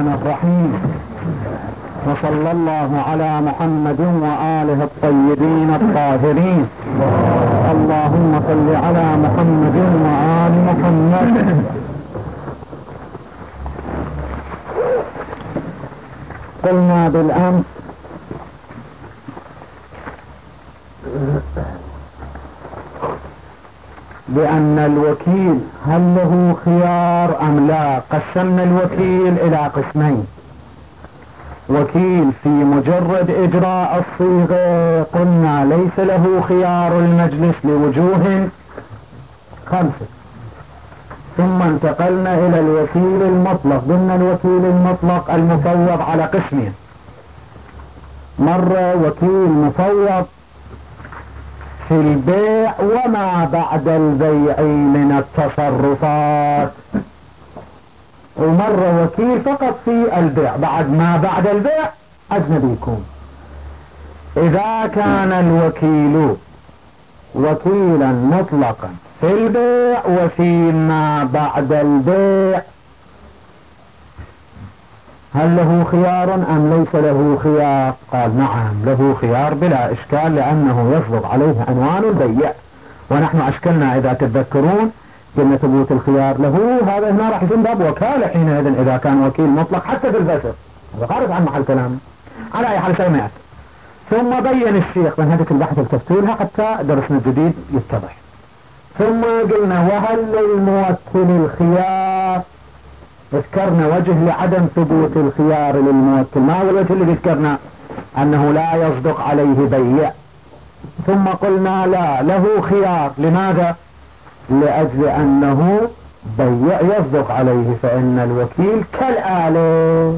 الرحمن الرحيم، وصلى الله على محمد وآله الطيبين الطاهرين. اللهم صل على محمد وآل محمد. قلنا بالأمس بأن الوكيل هل له خيار أم لا؟ قسمنا الوكيل إلى قسمين: وكيل في مجرد إجراء الصيغة قلنا ليس له خيار المجلس لوجوه 5، ثم انتقلنا إلى الوكيل المطلق. قلنا الوكيل المطلق المفوض على قسمين: مرة وكيل مفوض في البيع وما بعد البيع من التصرفات، ومرة وكيل فقط في البيع، بعد ما بعد البيع أجنبي يكون. إذا كان الوكيل وكيلا مطلقا في البيع وفي ما بعد البيع هل له خيار أم ليس له خيار؟ قال نعم له خيار بلا إشكال، لأنه يصدق عليه عنوان البيع، ونحن أشكلنا إذا تتذكرون قلنا ثبوت الخيار له. هذا هنا راح يكون باب وكالة حينئذ إذا كان وكيل مطلق حتى في البشر، هذا خارج عن محل كلامه. على أي حال سمعت. ثم بين الشيخ منهجة البحث التفتولها حتى درسنا الجديد يتضح. ثم قلنا وهل للموكل الخيار؟ ذكرنا وجه لعدم ثبوت الخيار للموكل. ما هو الوجه اللي ذكرنا؟ أنه لا يصدق عليه بيع. ثم قلنا لا له خيار. لماذا؟ لأجل أنه بيع يصدق عليه، فإن الوكيل كالآلة،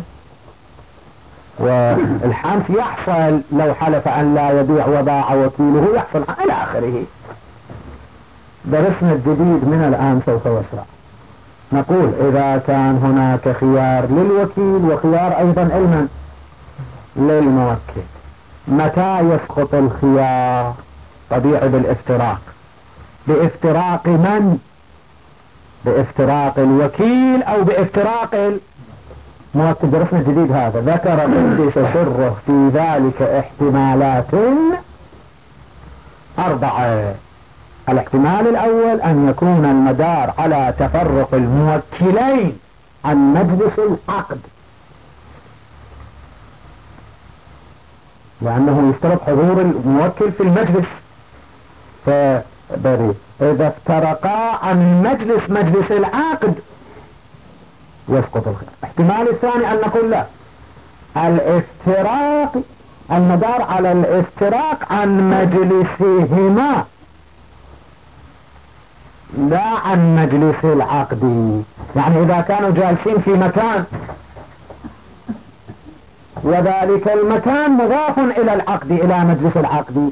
والحنف يحصل لو حلف أن لا يبيع وباع وكيله يحصل إلى آخره. درسنا الجديد من الآن سوف يسرع. نقول إذا كان هناك خيار للوكيل وخيار أيضا علما للموكل، متى يسقط الخيار؟ طبيعي بالافتراق. بافتراق من؟ بافتراق الوكيل أو بافتراق الموكل. درسنا الجديد هذا. ذكر قدس سره في ذلك احتمالات 4. الاحتمال الأول أن يكون المدار على تفرق الموكلين عن مجلس العقد، لأنه يشترط حضور الموكل في المجلس، فبري إذا افترقا عن مجلس العقد يسقط الخيار. الاحتمال الثاني أن نقول لا، الافتراق المدار على الافتراق عن مجلسهما لا عن مجلس العقد. يعني إذا كانوا جالسين في مكان وذلك المكان مضاف إلى العقد، إلى مجلس العقد،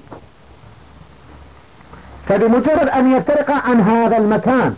فبمجرد أن يفترق عن هذا المكان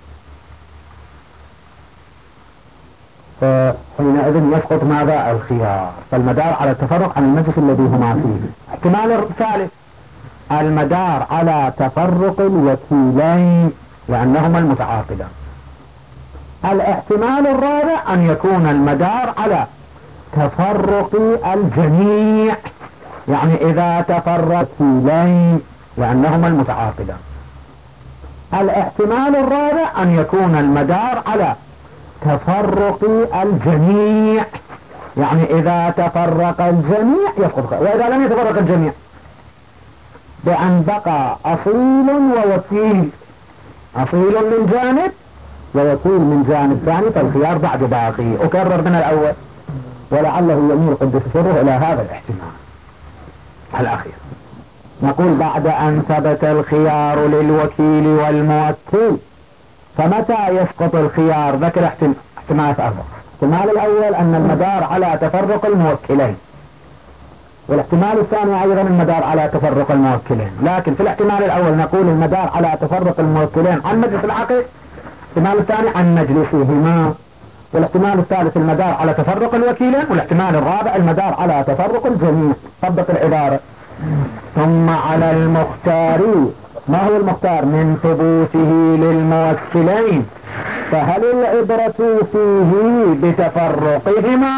فحينئذ يسقط ماذا؟ الخيار. فالمدار على التفرق عن المجلس الذي هما فيه. احتمال الثالث المدار على تفرق الوكيلين لأنهما المتعاقدان. الاحتمال الرابع أن يكون المدار على تفرق الجميع، يعني إذا تفرق وكيلين لأنهما المتعاقدان. الاحتمال الرابع أن يكون المدار على تفرق الجميع، يعني إذا تفرق الجميع يسقط، وإذا لم يتفرق الجميع بأن بقى أصيل ووكيل، أصيل من جانب ووكيل من جانب ثاني، فالخيار بعد باقي. أكرر من الأول ولعله يميل قدس سره إلى هذا الاحتمال الأخير. نقول بعد أن ثبت الخيار للوكيل والموكل فمتى يسقط الخيار؟ ذكر احتمالات 4. الاحتمال الأول أن المدار على تفرق الموكلين، والاحتمال الثاني أيضا المدار على تفرق الموكلين. لكن في الاحتمال الأول نقول المدار على تفرق الموكلين عن مجلس العقد، الاحتمال الثاني عن مجلسهما، والاحتمال الثالث المدار على تفرق الوكيلين، والاحتمال الرابع المدار على تفرق الجميع. طبق العبارة. ثم على المختار ما هو المختار من ثبوته للموكلين، فهل العبرة فيه بتفرقهما؟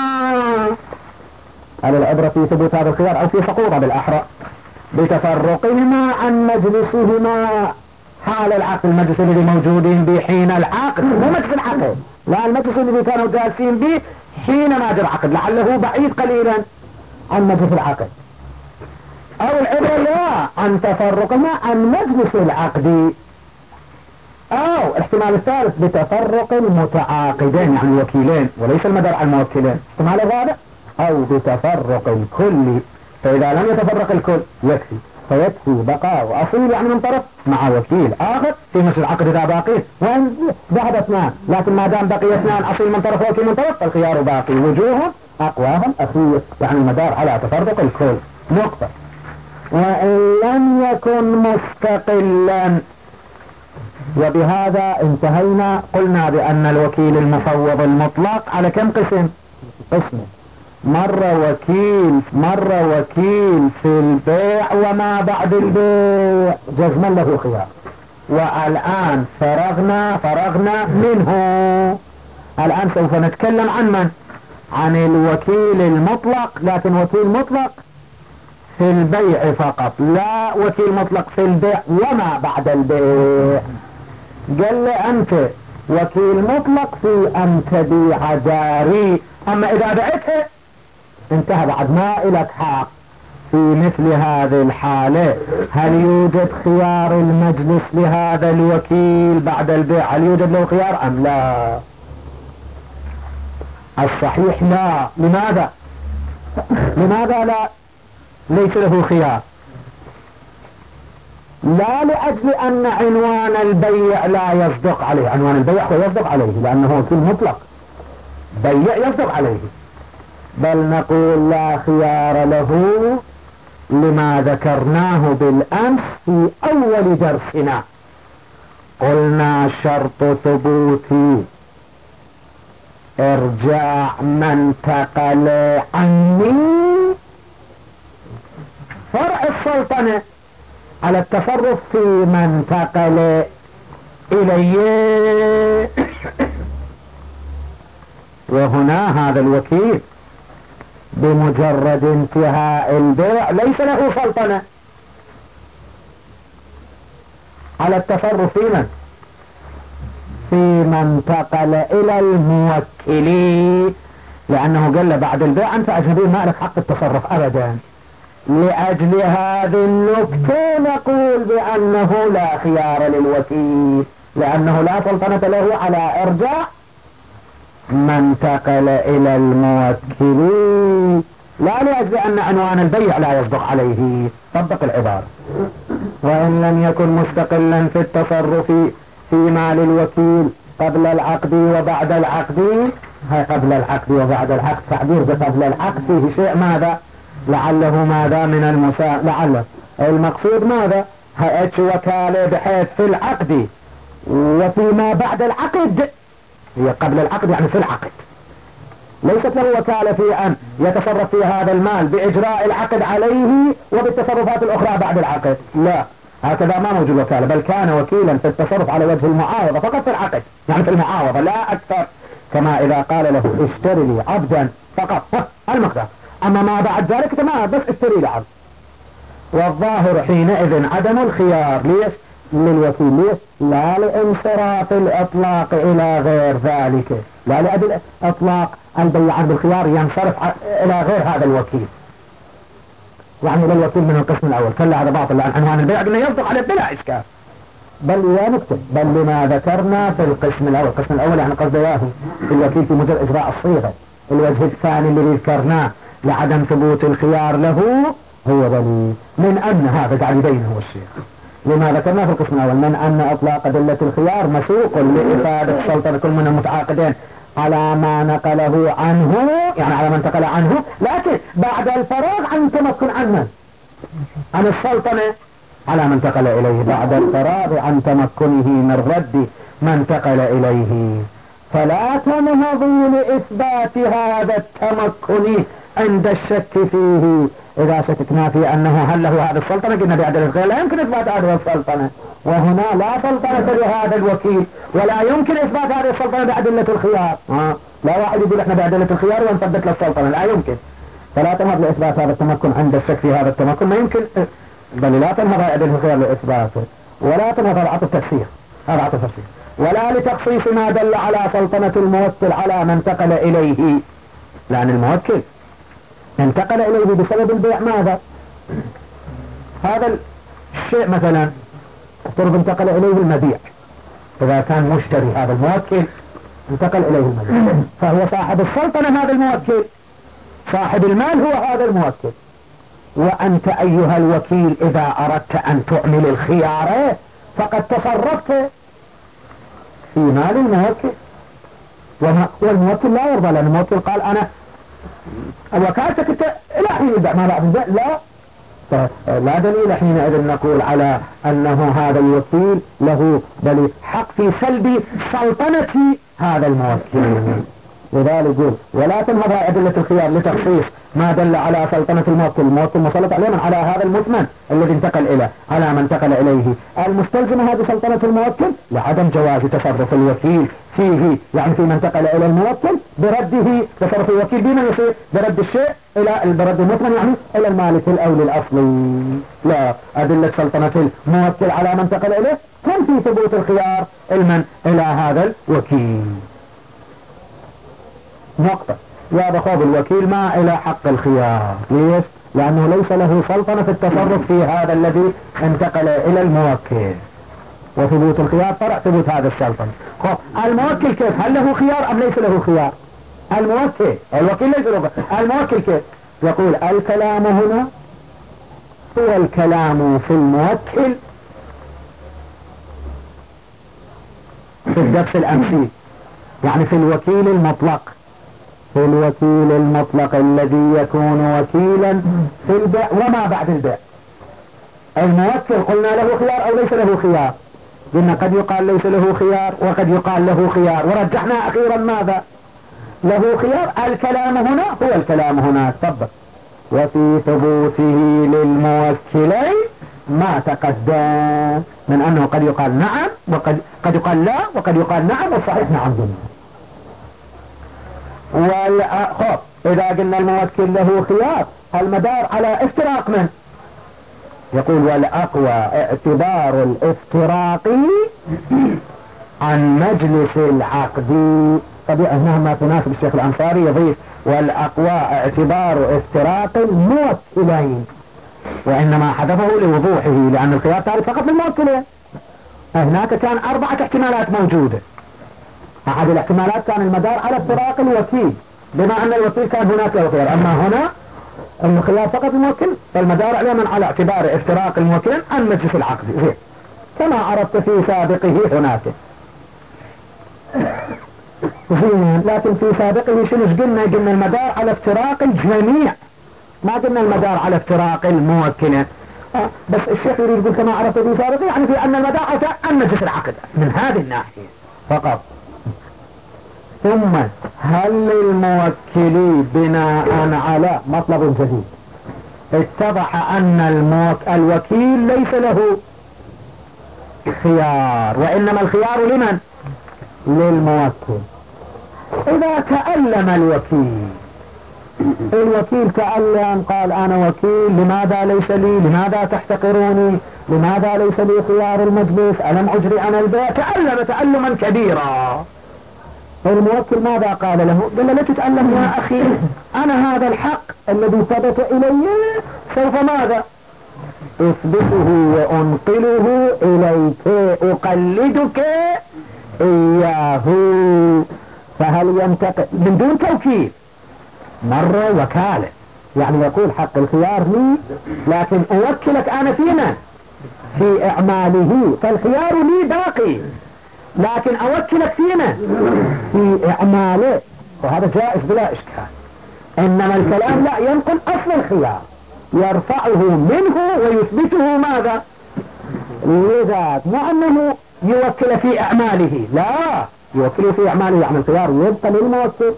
هل العبرة في ثبوت هذا الخيار أو في سقوطه بالأحرى بتفرقهما عن مجلسهما حال العقد، المجلس الذي موجودين به حين العقد، مو مجلس العقد، لا المجلس الذي كانوا جالسين به حينما جرى العقد، لعله بعيد قليلا عن مجلس العقد، أو العبرة لا عن تفرقهما عن مجلس العقد، أو الاحتمال الثالث بتفرق المتعاقدين يعني الوكيلين وليس المدار على الموكلين، الاحتمال الرابع أو بتفرق الكل، فإذا لم يتفرق الكل يكفي، فيكفي بقاء أصيل يعني من طرف مع وكيل آخر في مثل العقد إذا باقي، وإن ذهب اثنان، لكن ما دام بقي اثنان أصيل من طرف وكيل من طرف فالخيار باقي، وجوههم أقواهم أصيل يعني المدار على تفرق الكل. نقطة. وإن لم يكن مستقلا، وبهذا انتهينا. قلنا بأن الوكيل المفوض المطلق على كم قسم؟ قسم، مرة وكيل في البيع وما بعد البيع جزما له خيار، والآن فرغنا منه. الآن سوف نتكلم عن من؟ عن الوكيل المطلق، لكن وكيل مطلق في البيع فقط، لا وكيل مطلق في البيع وما بعد البيع. قال لي أنت وكيل مطلق في أن تبيع داري، أما إذا بعتها انتهى بعد ما إلك حق. في مثل هذه الحالة هل يوجد خيار المجلس لهذا الوكيل بعد البيع؟ هل يوجد له خيار أم لا؟ الصحيح لا. لماذا لا؟ ليس له خيار، لا لأجل أن عنوان البيع لا يصدق عليه، عنوان البيع هو يصدق عليه لأنه وكيل مطلق، بيع يصدق عليه، بل نقول لا خيار له لما ذكرناه بالأمس في أول درسنا. قلنا شرط ثبوت إرجاع من انتقل عني فرع السلطنة على التصرف في من انتقل إليه. وهنا هذا الوكيل بمجرد انتهاء البيع ليس له سلطنة على التصرف في من انتقل إلى الموكل، لأنه قال له بعد البيع أنت أجنبي ما لك حق التصرف أبدا. لأجل هذه النكتة نقول بأنه لا خيار للوكيل، لأنه لا سلطنة له على إرجاع من انتقل إلى الموكل، لا لأجل أن عنوان البيع لا يصدق عليه. طبق العبارة. وإن لم يكن مستقلا في التصرف في مال الوكيل قبل العقد وبعد العقد، هاي قبل العقد وبعد العقد تعبير قبل العقد فيه شيء ماذا؟ لعله ماذا من لعله المقصود ماذا؟ هيئة وكالة بحيث في العقد وفيما بعد العقد، هي قبل العقد يعني في العقد، ليست له وكالة في أن يتصرف في هذا المال بإجراء العقد عليه وبالتصرفات الأخرى بعد العقد، لا، هكذا ما موجود وكالة، بل كان وكيلا في التصرف على وجه المعاوضة فقط في العقد، يعني في المعاوضة لا أكثر، كما إذا قال له اشتري لي عبدا فقط المقدار، أما ما بعد ذلك تمام بس اشتري لي عبد. والظاهر حينئذ عدم الخيار ليش؟ للوكيل، ليش؟ لا لانصراف الإطلاق إلى غير ذلك، لا لأجل إطلاق البيع بالخيار ينصرف إلى غير هذا الوكيل، يعني إلى الوكيل من القسم الأول، كلا هذا باطل لأن عنوان البيع قلنا يصدق عليه بلا إشكال، بل يا نكتب بل لما ذكرنا في القسم الأول. القسم الأول يعني قصد ياهو الوكيل في مجرد إجراء الصيغة. الوجه الثاني اللي ذكرناه لعدم ثبوت الخيار له هو دليل من أن هذا قاعد يبينه الشيخ لما ذكرناه في القسم الأول من أن إطلاق أدلة الخيار مسوق لإفادة السلطنة كل من المتعاقدين على ما نقله عنه، يعني على ما انتقل عنه، لكن بعد الفراغ عن تمكن عن السلطنة على ما انتقل إليه، بعد الفراغ عن تمكنه من رد ما انتقل إليه. فلا تنهضوا لإثبات هذا التمكن عند الشك فيه. إذا شككنا في أنه هل له هذا السلطنة قلنا بأدلة الخيار لا يمكن إثبات هذه السلطنة، وهنا لا سلطنة لهذا الوكيل ولا يمكن إثبات هذه السلطنة بأدلة الخيار. لا واحد يقول إحنا بأدلة الخيار ونثبت له السلطنة، لا يمكن. فلا تنهض لإثبات هذا التمكن عند الشك في هذا التمكن، ما يمكن، بل لا تنهض أدلة الخيار لإثباته، ولا تنهض عطف التفسير، هذا عطف التفسير، ولا لتخصيص ما دل على سلطنة الموكل على من انتقل إليه، لأن الموكل انتقل إليه بسبب البيع ماذا؟ هذا الشيء مثلا افترض انتقل إليه المبيع، إذا كان مشتري هذا الموكل انتقل إليه المبيع فهو صاحب السلطنة، هذا الموكل صاحب المال هو هذا الموكل. وأنت أيها الوكيل إذا أردت أن تعمل الخيار فقد تصرفت في مال الموكل، والموكل لا يرضى، لأن الموكل قال أنا وكالتك انت الى حين يبيع ما بعد البيع، لا دليل حينئذ نقول على أنه هذا الوكيل له بل حق في سلب سلطنة هذا الموكل. لذلك يقول ولا تنهض أدلة الخيار لتخصيص ما دل على سلطنة الموكل، الموكل مسلط عليه من على هذا المثمن الذي انتقل إليه على من انتقل إليه، المستلزم هذه سلطنة الموكل لعدم جواز تصرف الوكيل فيه، يعني في من انتقل إلى الموكل برده، تصرف الوكيل بما يصير برد الشيء إلى برد المثمن يعني إلى المالك الأولي الأصلي. لا، أدلة سلطنة الموكل على من انتقل إليه كان في ثبوت الخيار المن إلى هذا الوكيل. نقطة. يا بخوض الوكيل ما إلى حق الخيار، ليش؟ لأنه ليس له سلطنة في التصرف في هذا الذي انتقل إلى الموكل، وثبوت الخيار فرع ثبوت هذا السلطنة. الموكل كيف؟ هل له خيار أم ليس له خيار؟ الموكل، الوكيل ليس له خيار، الموكل كيف؟ يقول الكلام هنا هو الكلام في الموكل في الدرس الأمثيل، يعني في الوكيل المطلق، في الوكيل المطلق الذي يكون وكيلا في البيع وما بعد البيع. الموكل قلنا له خيار أو ليس له خيار؟ قلنا قد يقال ليس له خيار وقد يقال له خيار، ورجحنا أخيرا ماذا؟ له خيار. الكلام هنا هو الكلام هنا طبق، وفي ثبوته للموكلين ما تقدم من أنه قد يقال نعم وقد يقال لا وقد يقال نعم، والصحيح نعم جميعا. والأخر إذا قلنا الموكل له خيار المدار على افتراق من؟ يقول والأقوى اعتبار الافتراق عن مجلس العقد. طبيعي هنا ما تناسب الشيخ الأنصاري يضيف والأقوى اعتبار افتراق الموكلين، وإنما حذفه لوضوحه لأن الخيار تعرف فقط للموكلين. هناك كان 4 احتمالات موجودة، أحد الاحتمالات كان المدار على افتراق الوكيل بما أن الوكيل كان هناك له خيار، أما هنا الخيار فقط الموكل فالمدار عليه من على اعتبار افتراق الموكلين عن مجلس العقد زين كما عرفت في سابقه هناك. لكن في سابقه شنو قلنا المدار على افتراق الجميع، ما قلنا المدار على افتراق الموكلين. بس الشيخ يريد يقول كما عرفت في سابقه يعني في أن المدار عن مجلس العقد من هذه الناحية فقط. ثم هل للموكل بناء على مطلب جديد اتضح أن الوكيل ليس له خيار وإنما الخيار لمن؟ للموكل. إذا تألم الوكيل تألم قال أنا وكيل، لماذا ليس لي؟ لماذا تحتقروني؟ لماذا ليس لي خيار المجلس؟ ألم أجري أنا البيع؟ تألم تألما كبيرا. الموكل ماذا قال له؟ قال له لا تتألم يا أخي، أنا هذا الحق الذي ثبت إلي سوف ماذا؟ أثبته وأنقله إليك، أقلدك إياه. فهل ينتقل من دون توكيل مرة وكالة، يعني يقول حق الخيار لي لكن أوكلك أنا فيما في إعماله، فالخيار لي باقي لكن أوكلك فيما في إعماله، وهذا جائز بلا إشكال. إنما الكلام لا ينقل أصل الخيار، يرفعه منه ويثبته ماذا؟ لذا مع أنه يوكل في أعماله، لا يوكله في أعماله، يعني الخيار يبقى للموكل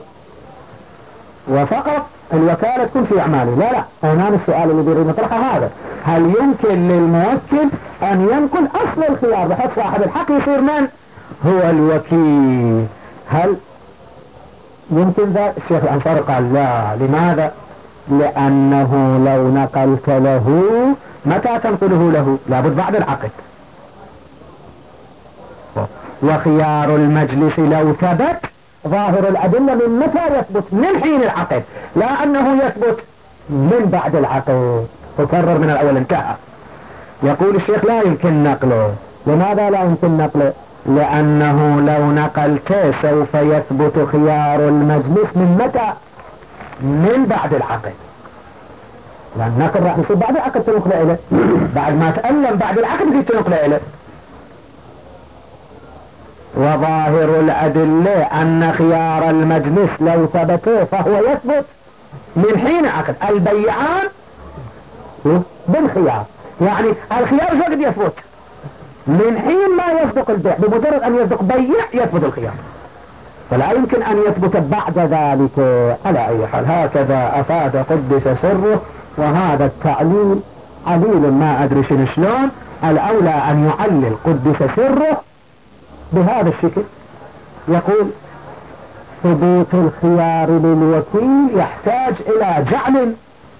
وفقط الوكالة تكون في أعماله. لا هنا السؤال اللي بيريد نطرحه هذا: هل يمكن للموكل أن ينقل أصل الخيار بحيث صاحب الحق يصير من هو الوكيل؟ هل يمكن ذا؟ الشيخ الأنصاري قال لا. لماذا؟ لأنه لو نقلت له، متى تنقله له؟ لابد بعد العقد. وخيار المجلس لو ثبت ظاهر الأدلة من متى يثبت؟ من حين العقد، لا أنه يثبت من بعد العقد. تكرر من الأول انتهى. يقول الشيخ لا يمكن نقله. لماذا لا يمكن نقله؟ لأنه لو نقلت سوف يثبت خيار المجلس من متى؟ من بعد العقد. لأن النقل راح يصير بعد العقد تنقل إليه، بعد ما تألم بعد العقد يجي تنقل إليه. وظاهر الأدلة أن خيار المجلس لو ثبته فهو يثبت من حين عقد البيعان بالخيار. يعني الخيار وقت يثبت من حين ما يصدق البيع، بمجرد أن يصدق بيع يثبت الخيار، فلا يمكن أن يثبت بعد ذلك. على أي حال هكذا أفاد قدس سره. وهذا التعليل عليل ما أدري شلون. الأولى أن يعلل قدس سره بهذا الشكل. يقول ثبوت الخيار للوكيل يحتاج إلى جعل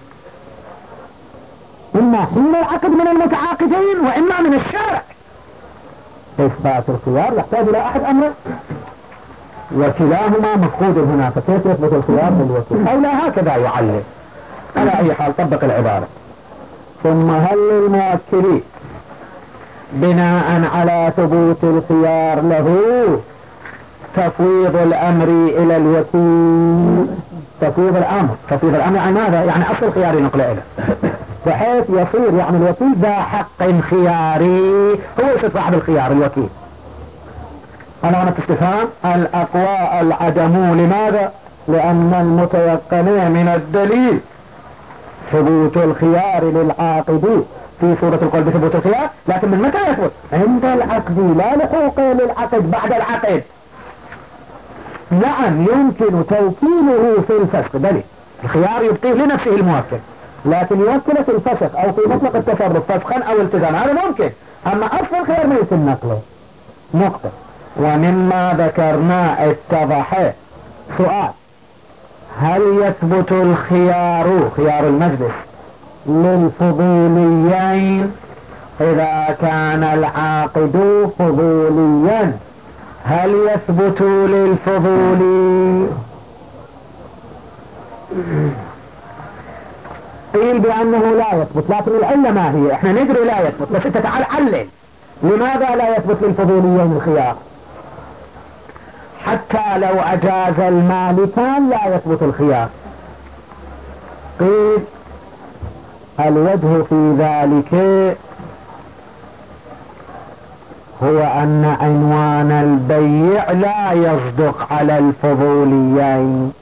إما حين العقد من المتعاقدين وإما من الشارع. إثبات الخيار يحتاج إلى أحد أمرين، وكلاهما مفقود هنا، فكيف يثبت الخيار للوكيل؟ أو لا هكذا يعلل. على أي حال طبق العبارة. ثم هل للموكل بناء على ثبوت الخيار له تفويض الأمر إلى الوكيل؟ تفويض الأمر يعني ماذا؟ يعني أصل الخيار ينقل إليه، بحيث يصير يعني الوكيل ذا حق خياري، هو يصير صاحب الخيار الوكيل. علامة استفهام. الأقوى العدم. لماذا؟ لأن المتيقن من الدليل ثبوت الخيار للعاقد في صورة القول بثبوت الخيار، لكن من متى يثبت؟ عند العقد، لا لحوقه للعقد بعد العقد. نعم يمكن توكيله في الفسخ، بل الخيار يبقيه لنفسه الموكل، لكن يوكله في الفسخ أو في مطلق التصرف فسخا أو التزام، هذا ممكن. أما أصل الخيار ما يمكن نقله. نقطة. ومما ذكرنا اتضح سؤال: هل يثبت الخيار خيار المجلس للفضوليين إذا كان العاقد فضوليا؟ هل يثبت للفضولي؟ قيل بأنه لا يثبت، لكن العلة ما هي؟ احنا ندري لا يثبت، بس انت تعال علل لماذا لا يثبت للفضوليين الخيار؟ حتى لو أجاز المالكان لا يثبت الخيار. قيل الوجه في ذلك هو أن عنوان البيع لا يصدق على الفضوليين،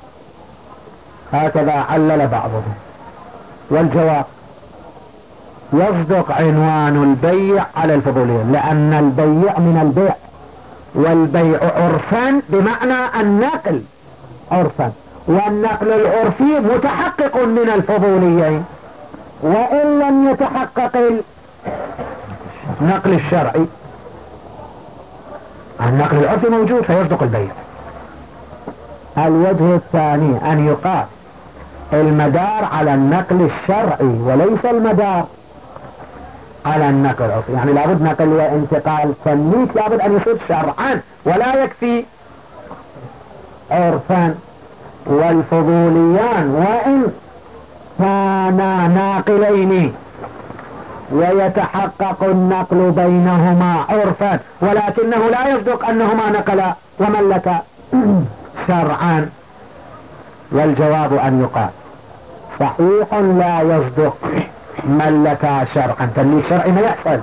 هكذا علل بعضهم. والجواب: يصدق عنوان البيع على الفضوليين، لأن البيع من البيع، والبيع عرفا بمعنى النقل عرفا، والنقل العرفي متحقق من الفضوليين، وإن لم يتحقق النقل الشرعي النقل العرفي موجود فيصدق البيع. الوجه الثاني أن يقال المدار على النقل الشرعي وليس المدار على النقل العرفي، يعني لابد نقل وانتقال تمليك لابد أن يصير شرعا ولا يكفي عرفا. والفضوليان وإن كانا ناقلين ويتحقق النقل بينهما عرفا، ولكنه لا يصدق أنهما نقلا وملكا شرعا. والجواب أن يقال صحيح لا يصدق ملكا شرعا، تمليك شرعي ما يحصل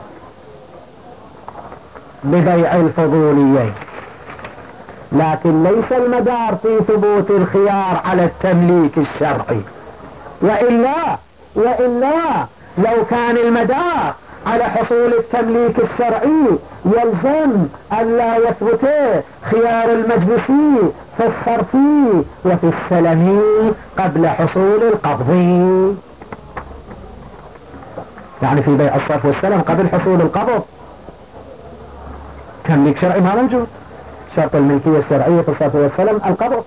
ببيع الفضوليين، لكن ليس المدار في ثبوت الخيار على التمليك الشرعي. وإلا لو كان المدار على حصول التمليك الشرعي يلزم ألا يثبت خيار المجلسي في الصرفي وفي السلمي قبل حصول القبض. يعني في بيع الصرف والسلم قبل حصول القبض تمليك شرعي ما موجود. شرط الملكية الشرعية في الصرف والسلم القبض.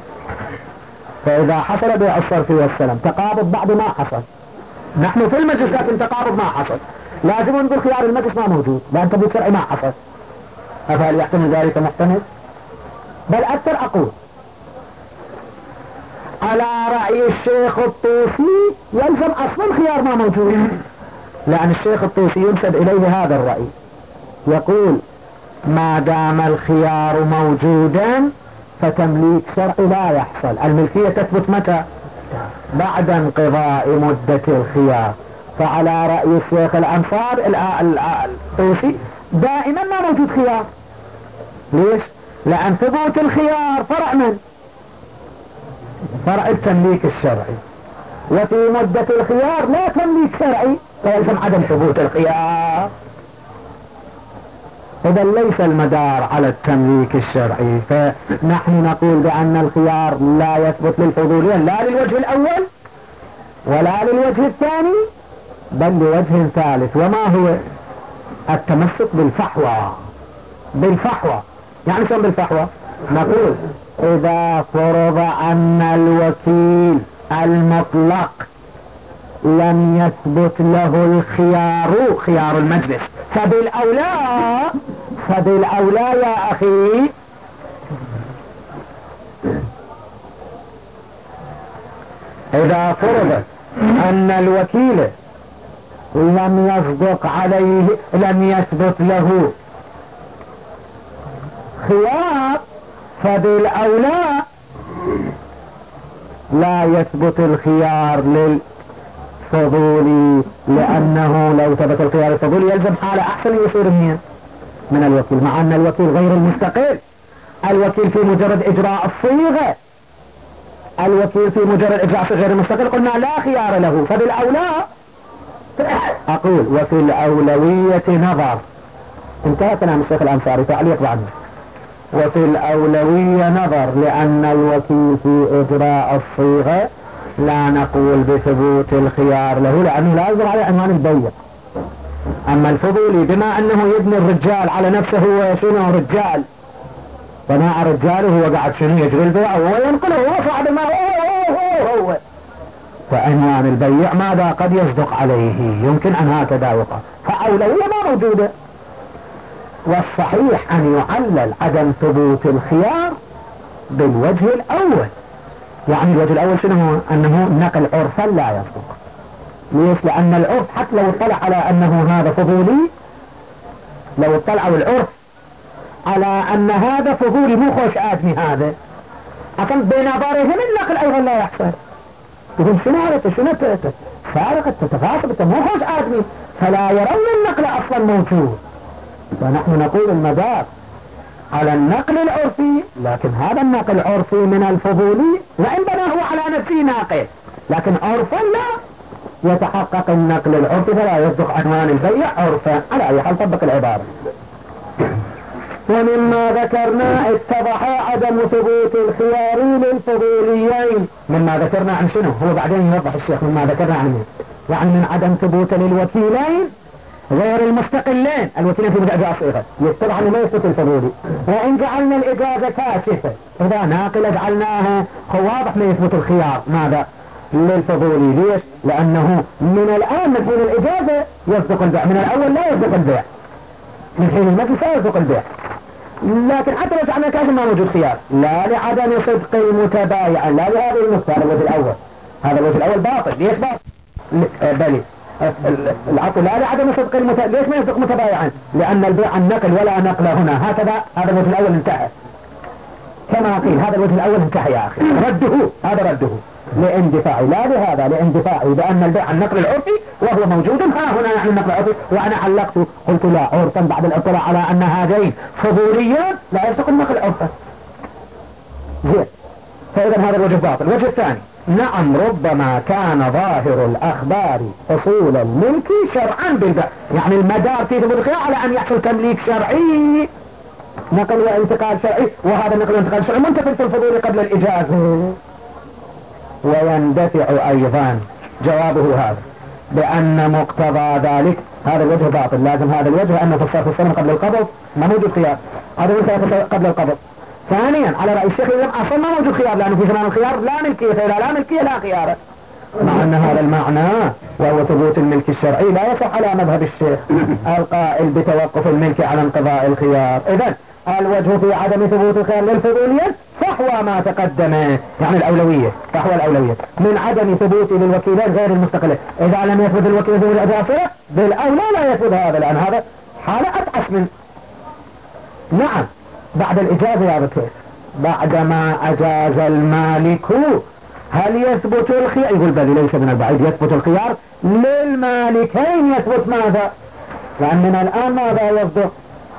فإذا حصل بيع الصرف والسلم تقابض بعد ما حصل، نحن في المجلس لكن تقابض ما حصل، لازم نقول خيار المجلس ما موجود لأن تمليك شرعي ما حصل. أفهل يحتمل ذلك محتمل؟ بل أكثر أقول على رأي الشيخ الطوسي يلزم أصلا خيار ما موجود، لأن الشيخ الطوسي ينسب إليه هذا الرأي، يقول ما دام الخيار موجودا فتمليك شرعي لا يحصل. الملكية تثبت متى؟ بعد انقضاء مدة الخيار. فعلى رأي الشيخ الأنصار الطوسي دائما ما موجود خيار. ليش؟ لأن ثبوت الخيار فرع من؟ فرع التمليك الشرعي، وفي مدة الخيار لا تمليك شرعي فيلزم عدم ثبوت الخيار. إذا ليس المدار على التمليك الشرعي، فنحن نقول بأن الخيار لا يثبت للفضولية لا للوجه الأول ولا للوجه الثاني بل لوجه ثالث، وما هو؟ التمسك بالفحوى. بالفحوى يعني شو بالفحوى؟ نقول إذا فرض أن الوكيل المطلق لم يثبت له الخيار، خيار المجلس، فبالأولى يا أخي إذا فرض أن الوكيل لم يصدق عليه، لم يثبت له خيار، فبالأولى لا يثبت الخيار للفضولي، لأنه لو ثبت الخيار الفضولي يلزم حالة أحسن يصير من الوكيل، مع أن الوكيل غير المستقل. الوكيل في مجرد إجراء الصيغة، الوكيل في مجرد إجراء الصيغة غير المستقل قلنا لا خيار له. فبالأولى أقول وفي الأولوية نظر. انتهى كلام الشيخ الأنصاري، تعليق بعد. وفي الأولوية نظر، لأن الوكيل في إجراء الصيغة لا نقول بثبوت الخيار له لأنه لا يجب عليه عنوان البيع. أما الفضولي بما أنه يبني الرجال على نفسه، هو شنو رجال صناع رجاله، هو قاعد شنو يجري البيع وهو ينقله، هو صعد ما هو فعنوان البيع ماذا قد يصدق عليه، يمكن أن هكذا يقع، فأولوية ما موجودة. والصحيح أن يعلل عدم ثبوت الخيار بالوجه الأول. يعني الوجه الأول شنو هو؟ أنه نقل عرفا لا يصدق. ليش؟ لأن العرف حتى لو اطلع على أنه هذا فضولي، لو اطلعوا العرف على أن هذا فضولي مو خوش آدمي هذا، لكن بنظرهم النقل أيضا لا يحصل. يقول شنو هذا؟ شنو فارقة تتفاصل مو خوش آدمي، فلا يرون النقل أصلا موجود. ونحن نقول المدار على النقل العرفي، لكن هذا النقل العرفي من الفضولي وإن بناه على نفسه ناقل، لكن عرفا لا يتحقق النقل العرفي فلا يصدق عنوان البيع عرفا. على أي حال طبق العبارة. ومما ذكرنا اتضح عدم ثبوت الخيار للفضوليين. مما ذكرنا عن شنو؟ هو بعدين يوضح الشيخ مما ذكرنا عنه، يعني من عدم ثبوت للوكيلين غير المستقلين، الوكيلين في مدى صيغة يتبع أنه ما يثبت الفضولي. وإن جعلنا الإجازة كاشفة إذا ناقلة جعلناها واضح ما يثبت الخيار ماذا؟ للفضولي. ليش؟ لأنه من الآن من حين الإجازة يصدق البيع، من الأول لا يصدق البيع، من حين المجلس لا يصدق البيع. لكن حتى لو جعلنا كاشف ما موجود خيار، لا لعدم صدق المتبايع، لا لهذه النقطة. هذا الوجه الأول، هذا الوجه الأول باطل. ليش باطل؟ بلي العقل لا لعدم صدق ليش ما يصدق متبايعا؟ لأن البيع النقل ولا نقل هنا، هكذا. هذا الوجه الأول انتهى كما قيل، هذا الوجه الأول انتهى يا أخي، رده، هذا رده لاندفاعي، لا لهذا، لاندفاعي بأن البيع النقل العرفي وهو موجود ها هنا يعني النقل العرفي. وأنا علقت قلت لا، عرفا بعد الاطلاع على أن هذين فضوليان لا يصدق النقل عرفا. زين، فإذا هذا الوجه باطل. الوجه الثاني، نعم ربما كان ظاهر الأخبار حصول الملك شرعا بالبيع، يعني المدار في ثبوت الخيار على أن يحصل تمليك شرعي، نقل وانتقال شرعي، وهذا النقل وانتقال شرعي منتقل في الفضول قبل الإجازة. ويندفع أيضا جوابه هذا بأن مقتضى ذلك هذا الوجه باطل. لازم هذا الوجه أنه في الصرف السلم قبل القبض ما موجود خيار، هذا قبل القبض. ثانيا على رأي الشيخ أصلا ما موجود خيار، لأنه في زمان الخيار لا ملكية، فإذا لا ملكية لا خيار، مع أن هذا المعنى وهو ثبوت الملك الشرعي لا يصح على مذهب الشيخ القائل بتوقف الملك على انقضاء الخيار. إذن الوجه في عدم ثبوت الخيار للفضولية فحوى ما تقدم، يعني الأولوية، فحوى الأولوية من عدم ثبوت للوكيلين غير المستقلة. إذا لم يثبت الوكيل ذو الأجافرة بالأولى لا يثبت هذا، لأن هذا حالة أتعس من. نعم بعد الإجازة يا بكير، بعدما أجاز المالك هل يثبت الخيار؟ يقول بل ليس من البعيد يثبت الخيار للمالكين. يثبت ماذا؟ لأن من الآن ماذا يصدق؟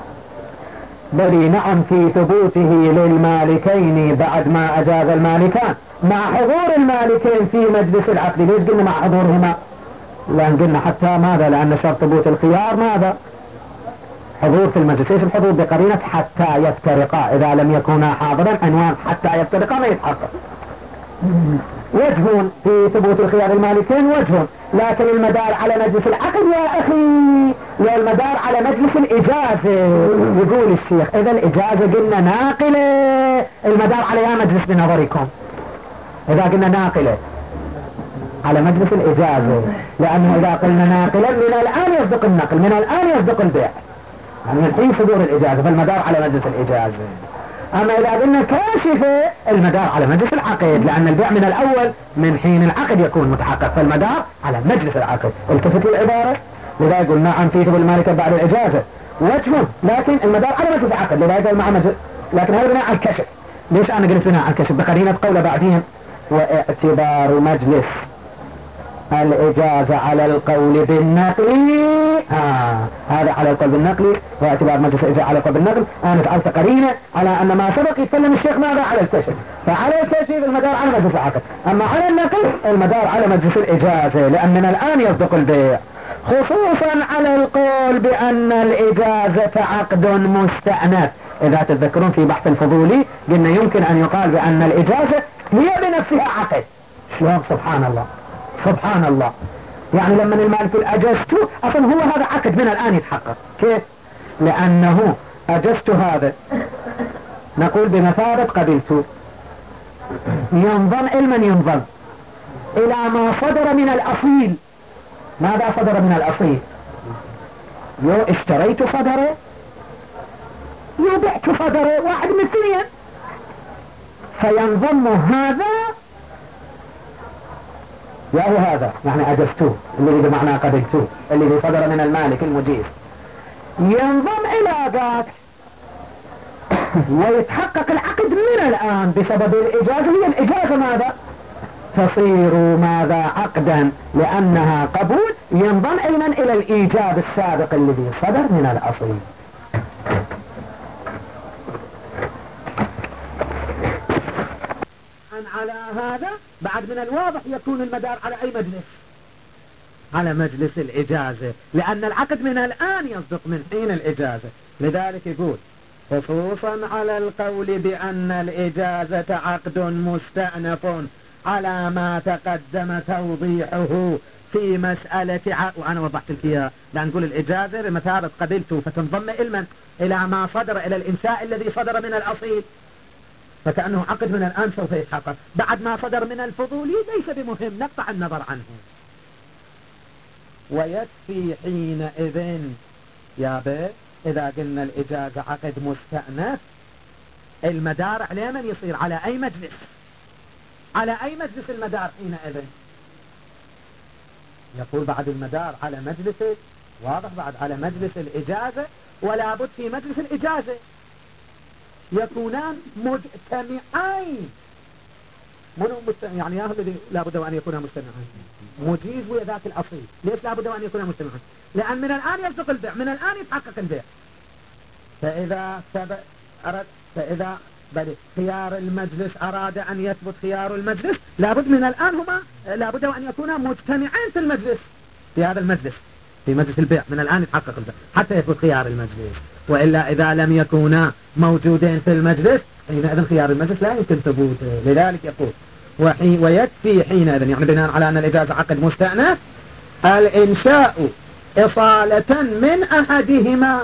بل نعم في ثبوته للمالكين بعد ما أجاز المالكان مع حضور المالكين في مجلس العقد. ليش قلنا مع حضورهما؟ لأن قلنا حتى ماذا؟ لأن شرط ثبوت الخيار ماذا؟ حضور في المجلس. ايش الحضور؟ بقرينة حتى يفترقا، إذا لم يكونا حاضرا عنوان حتى يفترقا ما يتحقق. وجه في ثبوت الخيار المالكين وجه، لكن المدار على مجلس العقد يا أخي، يا المدار على مجلس الإجازة. يقول الشيخ إذا الإجازة قلنا ناقلة، المدار على يا مجلس بنظركم إذا قلنا ناقلة على مجلس الإجازة، لأنه إذا قلنا ناقلا من الآن يصدق النقل، من الآن يصدق البيع، يعني من حين صدور الإجازة فالمدار على مجلس الإجازة. أما إذا قلنا كاشفة المدار على مجلس العقد، لأن البيع من الأول من حين العقد يكون متحقق، فالمدار على مجلس العقد. التفت العبارة، لذا يقول نعم في ثبوت المالك بعد الإجازة وجه، لكن المدار على مجلس العقد، لذا يقول مع مجلس، لكن هذا بناء على الكشف. ليش أنا قلت بناء على الكشف؟ بقرينة قول بعدين واعتبار مجلس الإجازة على القول بالنقل. هذا على القول بالنقل، واعتبار مجلس الإجازة على القول بالنقل. أنا فعلت قرينة على أن ما سبق يتكلم الشيخ ماذا؟ على الكشف، فعلى الكشف المدار على مجلس العقد، أما على النقل المدار على مجلس الإجازة، لأن من الآن يصدق البيع، خصوصا على القول بأن الإجازة عقد مستأنف. إذا تتذكرون في بحث الفضولي قلنا يمكن أن يقال بأن الإجازة هي بنفسها عقد. شلون؟ سبحان الله سبحان الله، يعني لما المالك أجزته أصلا هو هذا عقد من الآن يتحقق. كيف؟ لأنه أجزت هذا نقول بمثابة قبلته، ينظم علما ينظم إلى ما صدر من الأصيل. ماذا صدر من الأصيل؟ يو اشتريت صدره، يو بعت صدره، واحد من اثنين، فينضم هذا وهو هذا، يعني أجزتوه الذي بمعنى قبلتوه الذي صدر من المالك المجيز، ينضم إلى ذاك ويتحقق العقد من الآن بسبب الإجازة. هي الإجازة ماذا؟ تصير ماذا؟ عقدا، لأنها قبول ينضم علما إلى الإيجاب السابق الذي صدر من الأصل. على هذا بعد من الواضح يكون المدار على أي مجلس؟ على مجلس الإجازة، لأن العقد من الآن يصدق من حين الإجازة. لذلك يقول خصوصا على القول بأن الإجازة عقد مستأنف على ما تقدم توضيحه في مسألة وأنا وضحت لك إياه، لأن نقول الإجازة بمثابة قبلته فتنضم علما إلى ما صدر إلى الإنشاء الذي صدر من الأصيل، فكأنه عقد من الآن سوف يتحقق. بعد ما صدر من الفضولي ليس بمهم، نقطع النظر عنه. ويكفي حينئذ يا بيه إذا قلنا الإجازة عقد مستأنف المدار على من يصير؟ على أي مجلس؟ على أي مجلس المدار حينئذ؟ يقول بعد المدار على مجلس، واضح، بعد على مجلس الإجازة، ولا بد في مجلس الإجازة يكونان مجتمعين. منو يعني يا الذي لا بد وأن يكون مجتمعين؟ مجيز ويا ذاك الأصيل. ليش لا بد وأن يكون مجتمعين؟ لأن من الآن يصدق البيع، من الآن يتحقق البيع. فإذا بل خيار المجلس أراد أن يثبت خيار المجلس لابد من الآن هما لابد أن يكونا مجتمعين في المجلس، في هذا المجلس، في مجلس البيع من الآن يتحقق حتى يثبت خيار المجلس. وإلا إذا لم يكونا موجودين في المجلس حينئذ خيار المجلس لا يمكن ثبوته. لذلك يقول ويكفي حينئذ، يعني بناء على أن الإجازة عقد مستأنف، الإنشاء إصالة من أحدهما.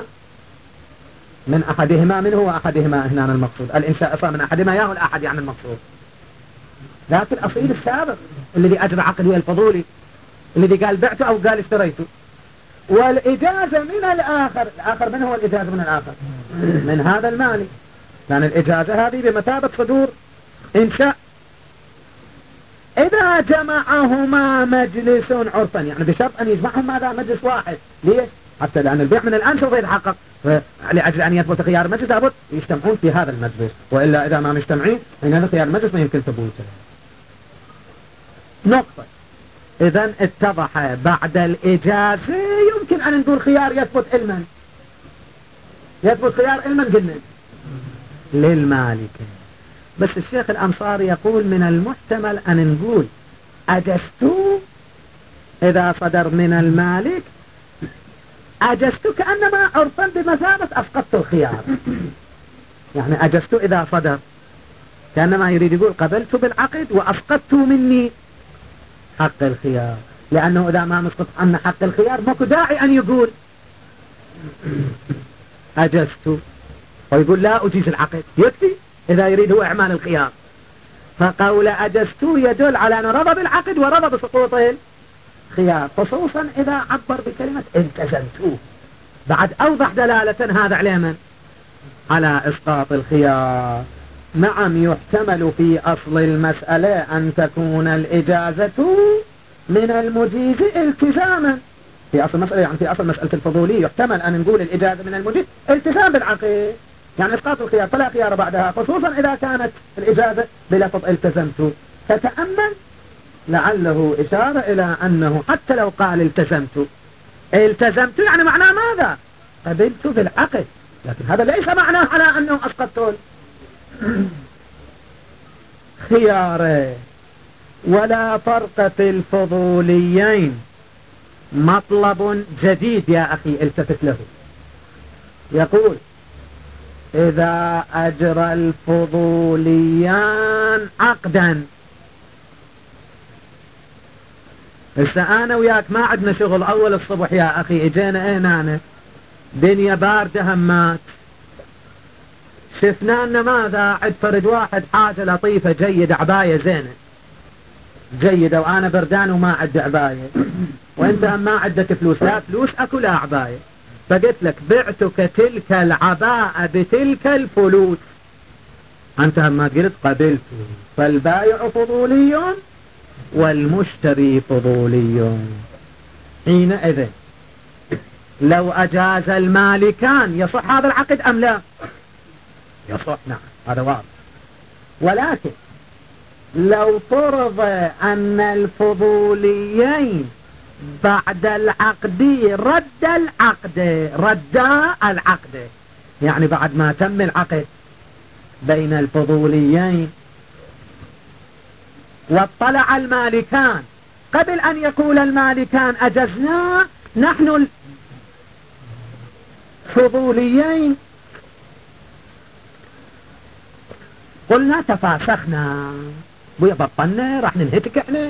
من هو أحدهما هنا المقصود؟ الإنشاء إصالة من أحدهما، ياهو الأحد يعني المقصود ذات الأصيل السابق الذي أجرى عقد ويا الفضولي الذي قال بعته أو قال اشتريته. والإجازة من الآخر من هو الإجازة من الآخر؟ من هذا المالي، لأن الإجازة هذه بمثابة صدور إنشاء. إذا جمعهما مجلس عرفا، يعني بشرط أن يجمعهم هذا مجلس واحد. ليش؟ حتى لأن البيع من الآن سوف يتحقق، لأجل أن يثبت خيار المجلس لابد يجتمعون في هذا المجلس، وإلا إذا ما مجتمعين حينئذ خيار المجلس ما يمكن ثبوته. نقطة. إذن اتضح بعد الإجازة يمكن أن نقول خيار يثبت علما. يثبت خيار علما قلنا للمالك. بس الشيخ الأنصاري يقول من المحتمل أن نقول أجزت إذا صدر من المالك، أجزت كأنما عرفا بمثابة أسقطت الخيار. يعني أجزت إذا صدر كأنما يريد يقول قبلت بالعقد وأسقطت مني حق الخيار، لأنه إذا ما مسقط عنا حق الخيار ماكو داعي أن يقول أجزت، ويقول لا أجيز العقد، يكفي إذا يريد هو إعمال الخيار. فقول أجزت يدل على أنه رضى بالعقد ورضى بسقوط الخيار، خصوصا إذا عبر بكلمة التزمت، بعد أوضح دلالة هذا على من؟ على إسقاط الخيار. نعم يحتمل في أصل المسألة أن تكون الإجازة من المجيز التزاما. في أصل مسألة، يعني في أصل مسألة الفضولية يحتمل أن نقول الإجازة من المجيز التزام بالعقد، يعني إسقاط الخيار فلا خيار بعدها، خصوصا إذا كانت الإجازة بلفظ التزمت. فتأمل لعله إشارة إلى أنه حتى لو قال التزمت يعني معناه ماذا؟ قبلت بالعقد، لكن هذا ليس معناه على أنه أسقطت خياره. ولا فرق في الفضوليين. مطلب جديد يا أخي التفت له. يقول إذا أجرى الفضوليان عقدا. هسه أنا وياك ما عندنا شغل أول الصبح يا أخي، إجينا هنا دنيا باردة همات، شفنا أن ماذا عد فرد واحد حاجة لطيفة جيدة عباية زينة جيدة، وأنا بردان وما عد عباية، وانت ما عدك فلوس، لا فلوس أكو لا عباية، فقلت لك بعتك تلك العباءة بتلك الفلوس، أنت ما قلت قبلت. فالبايع فضولي والمشتري فضولي. حينئذ لو أجاز المالكان يصح هذا العقد أم لا؟ يصح، نعم هذا واضح. ولكن لو فرض أن الفضوليين بعد العقد ردا العقد، يعني بعد ما تم العقد بين الفضوليين واطلع المالكان قبل أن يقول المالكان أجزنا نحن الفضوليين، قلنا تفاسخنا ويبطلنا راح ننهتك احنا،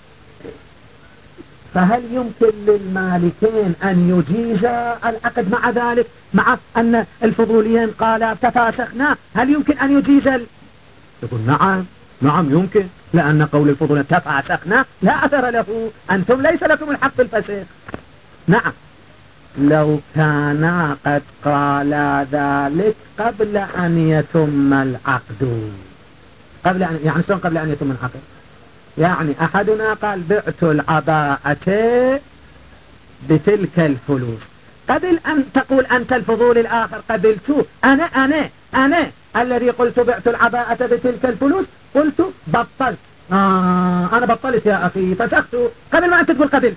فهل يمكن للمالكين أن يجيز العقد مع ذلك، مع أن الفضوليين قال تفاسخنا، هل يمكن أن يجيز يقول نعم يمكن، لأن قول الفضوليين تفاسخنا لا أثر له، أنتم ليس لكم الحق بالفسخ. نعم لو كان قد قال ذلك قبل أن يتم العقد، قبل أن يتم العقد، يعني أحدنا قال بعت العباءة بتلك الفلوس، قبل أن تقول أنت الفضول الآخر قبلت، أنا الذي قلت بعت العباءة بتلك الفلوس قلت بطلت، أنا بطلت يا أخي فسخت قبل ما أنت تقول قبلت.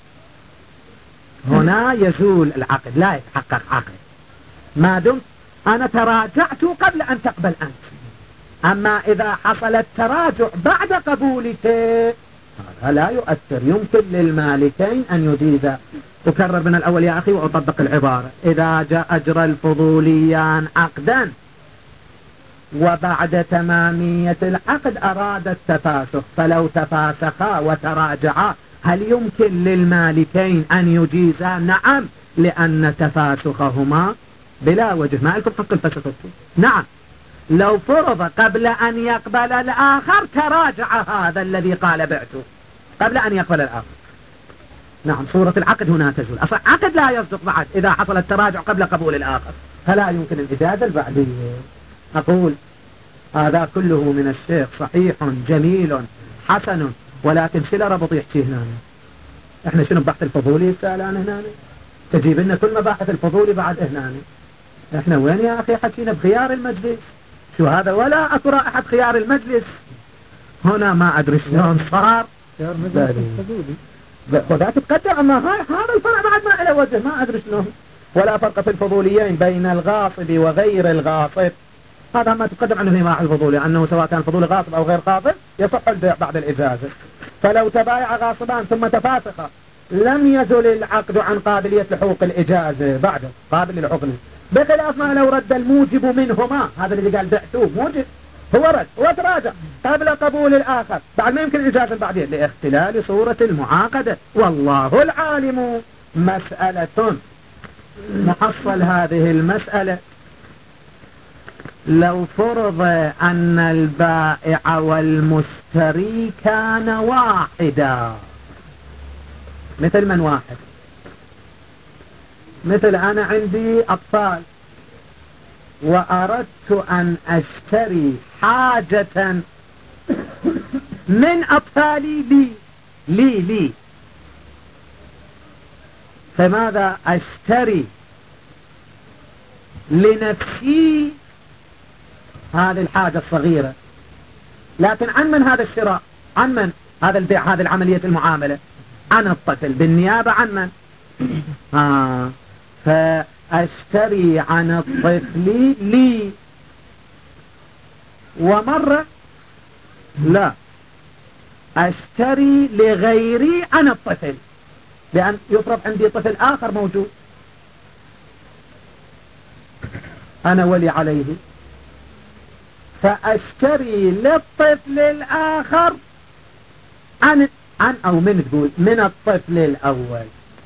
هنا يزول العقد، لا يتحقق عقد ما دمت أنا تراجعت قبل أن تقبل أنت. أما إذا حصل التراجع بعد قبولك هذا لا يؤثر، يمكن للمالكين أن يجيزا. أكرر من الأول يا أخي وأطبق العبارة. إذا جاء أجرى الفضوليان عقدا وبعد تمامية العقد أراد التفاسخ، فلو تفاسخا وتراجعا هل يمكن للمالكين أن يجيزا؟ نعم، لأن تفاسخهما بلا وجه، ما لكم حق الفسخ. نعم، لو فرض قبل أن يقبل الآخر تراجع هذا الذي قال بعته قبل أن يقبل الآخر. نعم، صورة العقد هنا تزول. أصلا عقد لا يصدق بعد إذا حصل التراجع قبل قبول الآخر، فلا يمكن الإجازة البعدية. أقول هذا كله من الشيخ صحيح جميل حسن، ولكن شلا ربط يحكي هنا؟ احنا شنو بحث الفضولي السالان هنا؟ تجيب لنا كل مباحث الفضولي بعد هنا؟ احنا وين يا أخي حكينا بخيار المجلس؟ شو هذا؟ ولا أكو رائحة خيار المجلس هنا. ما أدري شلون صار خيار مجلس الفضولي وذات تقدم، أما هذا الفرع بعد ما إلى وجه، ما أدري شلون. ولا فرق في الفضوليين بين الغاصب وغير الغاصب، هذا ما تقدم عنه في ماع الفضولي، أنه سواء كان الفضولي غاصب أو غير غاصب يصح البيع بعد الإجازة. فلو تبايع غاصبان ثم تفاسخا لم يزل العقد عن قابلية حقوق الإجازة، بعده قابل للعقد، بخلاف ما لو رد الموجب منهما. هذا اللي قال بعتوه موجب، هو رد وتراجع قبل قبول الآخر، بعد ما يمكن الإجازة بعدين لاختلال صورة المعاقدة. والله العالم. مسألة نحصل هذه المسألة. لو فرض أن البائع والمشتري كان واحدا، مثل من واحد؟ مثل أنا عندي أطفال وأردت أن أشتري حاجة من أطفالي لي فماذا أشتري لنفسي هذه الحاجة الصغيرة، لكن عن من هذا الشراء؟ عن من هذا البيع؟ هذه العملية المعاملة عن الطفل بالنيابة عن من؟ فأشتري عن الطفل لي، ومرة لا أشتري لغيري عن الطفل، لأن يفرض عندي طفل آخر موجود أنا ولي عليه، فأشتري للطفل الآخر عن أو من تقول من الطفل الأول،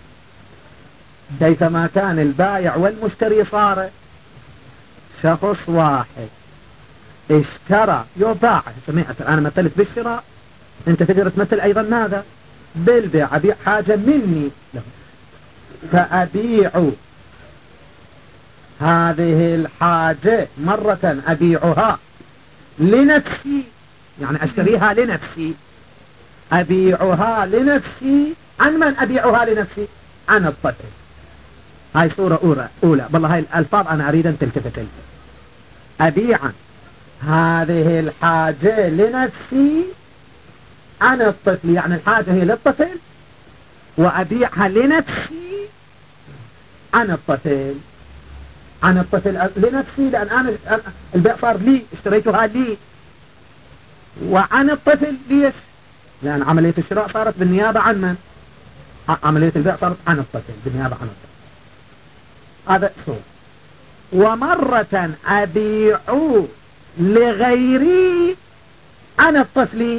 كيفما كان البائع والمشتري صار شخص واحد اشترى يباع. سمعت أنا مثلت بالشراء، أنت تقدر تمثل أيضا ماذا؟ بالبيع. أبيع حاجة مني له، فأبيع هذه الحاجة مرة أبيعها لنفسي، يعني أشتريها لنفسي، أبيعها لنفسي. عن من أبيعها لنفسي؟ عن الطفل. هاي صورة أولى. والله هاي الألفاظ أنا أريد أن تلتفت لي. أبيع هذه الحاجة لنفسي عن الطفل، يعني الحاجة هي للطفل وأبيعها لنفسي عن الطفل. عن الطفل لنفسي لأن أنا البيع صار لي، اشتريتها لي. وعن الطفل ليش؟ لأن عملية الشراء صارت بالنيابة عن من؟ عملية البيع صارت عن الطفل بالنيابة عن الطفل. هذا صور. ومرة أبيع لغيري عن الطفل،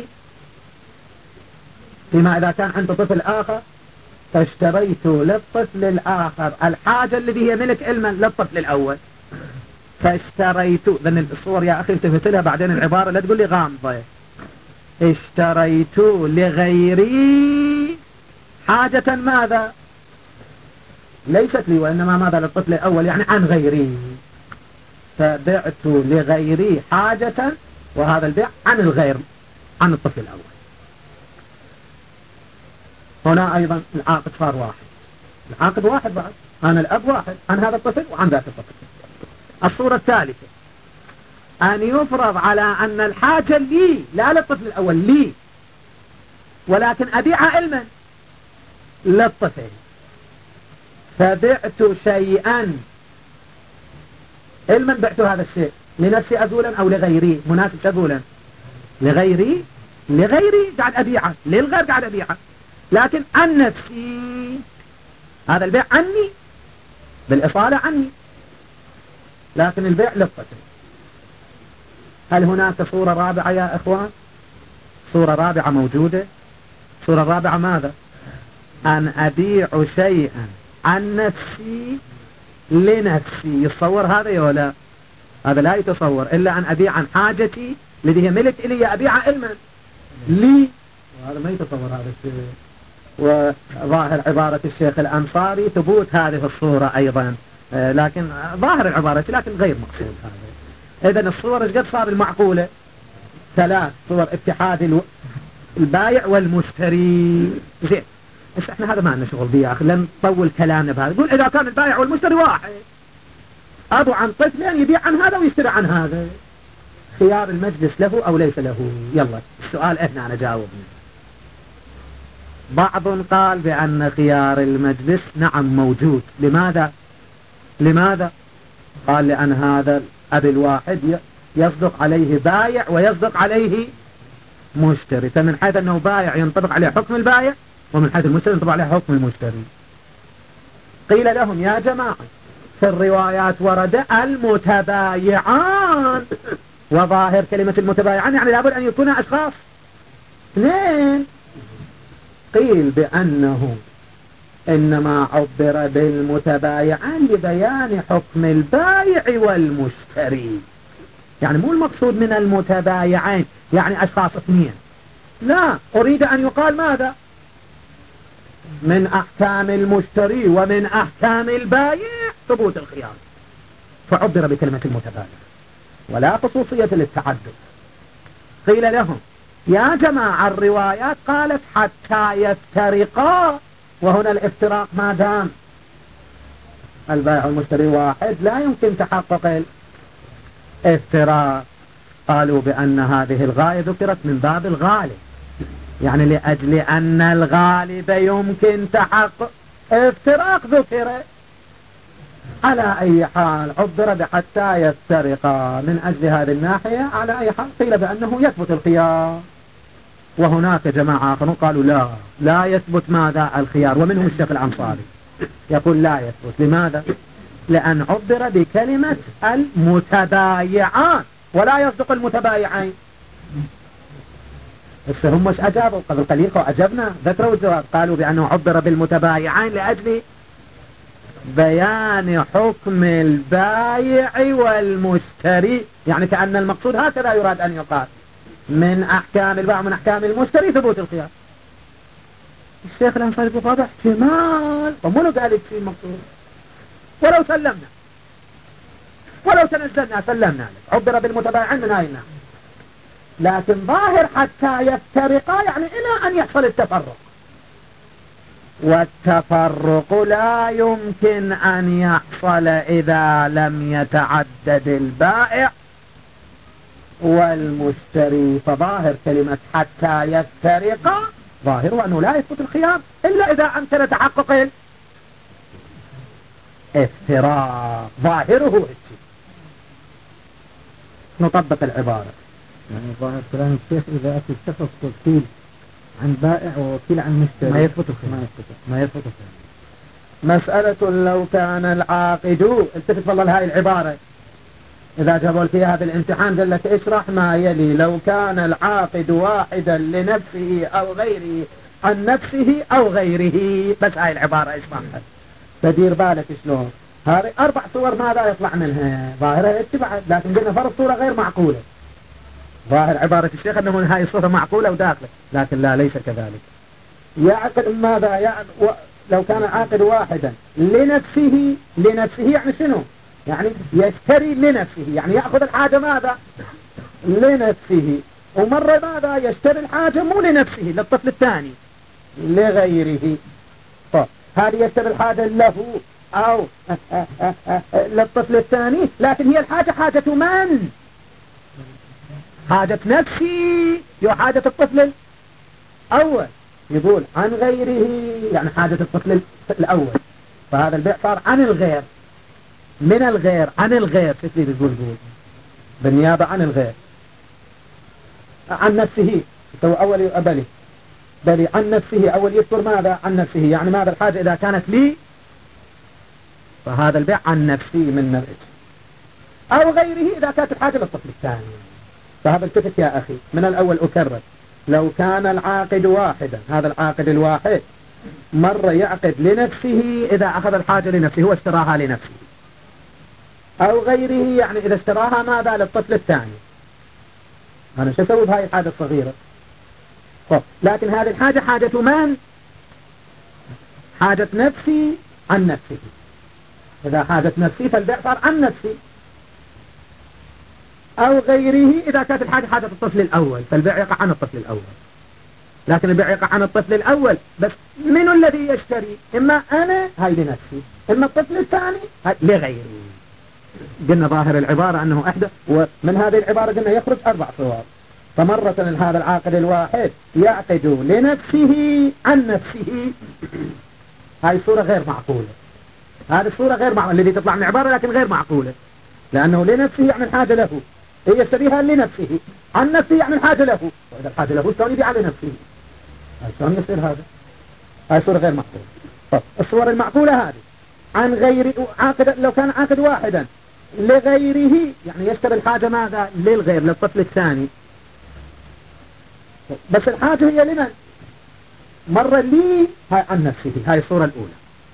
فيما إذا كان عند طفل آخر فاشتريت للطفل الآخر الحاجة الذي هي ملك علما للطفل الأول، فاشتريت. ذن الصور يا أخي التفت لها بعدين العبارة لا تقول لي غامضة. اشتريت لغيري حاجة ماذا؟ ليست لي وإنما ماذا؟ للطفل الأول، يعني عن غيري. فبعت لغيري حاجة، وهذا البيع عن الغير، عن الطفل الأول. هنا أيضا العاقد صار واحد، العاقد واحد بعد، أنا الأب واحد عن هذا الطفل وعن ذاك الطفل. الصورة الثالثة أن يفرض على أن الحاجة لي لا للطفل الأول، لي، ولكن أبيعها علما للطفل. فبعت شيئا علما، بعت هذا الشيء لنفسي أقولا أو لغيري، مناسب أقولا لغيري، لغيري قاعد أبيعه، للغير قاعد أبيعه، لكن عن نفسي هذا البيع عني بالإصالة عني، لكن البيع للطفل. هل هناك صورة رابعة يا إخوان؟ صورة رابعة موجودة. صورة رابعة ماذا؟ أن أبيع شيئا عن نفسي لنفسي. يتصور هذا يا ولا؟ هذا لا يتصور إلا أن أبيع عن حاجتي الذي هي ملك إلي أبيع علما لي، وهذا ما يتصور هذا الشيء. وظاهر عبارة الشيخ الأنصاري ثبوت هذه الصورة أيضا، لكن ظاهر العبارة لكن غير مقصود هذا. إذن الصور ايش قد صار المعقولة؟ 3 صور: اتحاد البايع والمشتري. زين، بس احنا هذا ما لنا شغل بيه يا اخي، لن نطول كلامنا بهذا. يقول اذا كان البايع والمشتري واحد، ابو عن طفلين يبيع عن هذا ويشتري عن هذا، خيار المجلس له او ليس له؟ يلا السؤال احنا انا جاوبنا. بعض قال بان خيار المجلس نعم موجود. لماذا؟ قال لان هذا الاب الواحد يصدق عليه بايع ويصدق عليه مشتري، فمن حيث أنه بايع ينطبق عليه حكم البايع، ومن حيث المشتري ينطبق عليه حكم المشتري. قيل لهم يا جماعة في الروايات ورد المتبايعان، وظاهر كلمة المتبايعان يعني لابد أن يكون أشخاص 2. قيل بأنه إنما عبر بالمتبايعان لبيان حكم البايع والمشتري، يعني مو المقصود من المتبايعين يعني أشخاص 2، لا، أريد أن يقال ماذا؟ من أحكام المشتري ومن أحكام البايع ثبوت الخيار، فعبر بكلمة المتبايع ولا خصوصية للتعدد. قيل لهم يا جماعة الروايات قالت حتى يفترقا، وهنا الافتراق ما دام البائع والمشتري واحد لا يمكن تحقق افتراق. قالوا بأن هذه الغاية ذكرت من باب الغالب، يعني لأجل أن الغالب يمكن تحقق افتراق ذكر. على أي حال عبر بحتى يفترقا من أجل هذه الناحية. على أي حال قيل بأنه يثبت الخيار، وهناك جماعة آخرون قالوا لا يثبت ماذا؟ الخيار، ومنهم الشيخ الأنصاري يقول لا يثبت. لماذا؟ لأن عبر بكلمة المتبايعان ولا يصدق المتبايعين. بس هم مش أجابوا قبل قليل أجبنا ذكروا الجواب، قالوا بأنه عبر بالمتبايعين لأجل بيان حكم البايع والمشتري، يعني كأن المقصود هكذا يراد أن يقال من أحكام البايع ومن أحكام المشتري ثبوت الخيار. الشيخ الأنصاري يقول هذا احتمال، ومنو قال لك في المقصود؟ ولو سلمنا ولو تنزلنا سلمنا لك، عبر بالمتبايعين من هاي الناحية، لكن ظاهر حتى يفترقا يعني إلى أن يحصل التفرق، والتفرق لا يمكن أن يحصل إذا لم يتعدد البائع والمشتري. فظاهر كلمة حتى يفترقا ظاهر أنه لا يثبت الخيار إلا إذا أمكن تحقق افتراق، ظاهره الشيء. نطبق العبارة، يعني ظاهر كلام الشيخ إذا أتى الشخص وكيل عن بائع ووكيل عن مشتري ما يثبت الخيار. مسألة لو كان العاقد، التفت والله هاي العبارة إذا جابوا فيها هذا الامتحان قال لك اشرح ما يلي: لو كان العاقد واحدا لنفسه أو غيره عن نفسه أو غيره. بس هاي العبارة اشرحها، تدير بالك شلون. هذه 4 صور ماذا يطلع منها؟ ظاهرها اتبعت، لكن قلنا فرض صورة غير معقولة. ظاهر عبارة الشيخ أنه هاي الصورة معقولة وداخلة، لكن لا، ليس كذلك. يعقد ماذا؟ لو كان العاقد واحدا لنفسه يعني شنو؟ يعني يشتري لنفسه، يعني يأخذ الحاجة ماذا؟ لنفسه. ومرة ماذا؟ يشتري الحاجة مو لنفسه، للطفل الثاني، لغيره. طب هذه يشتري الحاجة له أو للطفل الثاني، لكن هي الحاجة حاجة من؟ حاجة نفسي، حاجة الطفل الأول. يقول عن غيره يعني حاجة الطفل الأول، فهذا البيع صار عن الغير، من الغير، عن الغير. تسير يقول بالنيابة عن الغير، عن نفسه أول بلي عن نفسه، أول يذكر ماذا عن نفسه، يعني ماذا الحاجة إذا كانت لي فهذا البيع عن نفسي من نفسي، أو غيره إذا كانت الحاجة للطفل الثاني. فهذا التفت يا أخي من الأول أكرر، لو كان العاقد واحدا، هذا العاقد الواحد مرة يعقد لنفسه إذا أخذ الحاجة لنفسه واشتراها لنفسه، أو غيره يعني إذا اشتراها ماذا للطفل الثاني. أنا شو أسوي بهاي الحاجة الصغيرة؟ لكن هذه الحاجة حاجة من؟ حاجة نفسي عن نفسه. إذا حاجة نفسي فالبيع صار عن نفسي، أو غيره إذا كانت الحاجة حاجة الطفل الأول فالبيع يقع عن الطفل الأول. لكن البيع يقع عن الطفل الأول بس من الذي يشتري؟ إما أنا هاي لنفسي، إما الطفل الثاني لغيري. قلنا ظاهر العبارة أنه إحدى، ومن هذه العبارة قلنا يخرج 4 صور. فمرة هذا العاقد الواحد يعقد لنفسه عن نفسه، هاي صورة غير معقولة، هذه الصورة غير معقولة الذي تطلع من العبارة، لكن غير معقولة، لأنه لنفسه يعمل حاجة له، هي يشتريها لنفسه، عن نفسه يعمل حاجة له، وإذا الحاجة له شلون يبيع لنفسه؟ شلون يصير هذا؟ هاي صورة غير معقولة. طب الصور المعقولة هذه عن غير عاقد، لو كان عاقد واحدا لغيره يعني يشتري الحاجة ماذا؟ للغير، للطفل الثاني، بس الحاجة هي لمن؟ مرة لي هاي عن نفسه، هاي الصورة الأولى.